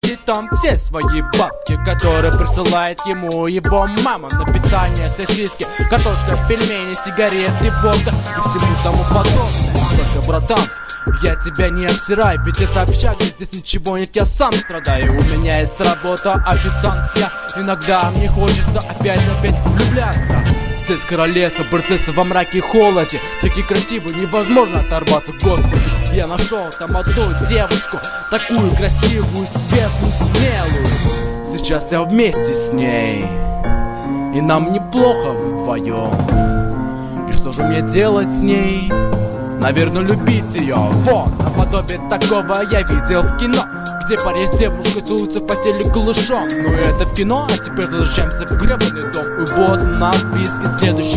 тратить там все свои бабки, которые присылает ему его мама на питание, сосиски, картошка, пельмени, сигареты, водка и всему тому подобное. Только, братан, я тебя не обсираю, ведь это общага, здесь ничего нет, я сам страдаю. У меня есть работа, официант я. Иногда мне хочется опять влюбляться. Здесь королевство, принцесса во мраке и холоде. Такие красивые, невозможно оторваться, господи. Я нашел там одну девушку, такую красивую, светлую, смелую. Сейчас я вместе с ней, и нам неплохо вдвоем. И что же мне делать с ней? Наверное, любить ее. Вот, наподобие такого я видел в кино, где парень с девушкой целуются в постели голышом. Ну это в кино, а теперь возвращаемся в гребаный дом. И вот на списке следующий